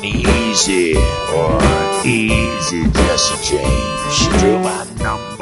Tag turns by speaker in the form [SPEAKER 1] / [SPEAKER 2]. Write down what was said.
[SPEAKER 1] uneasy or easy just to change. Drew my number.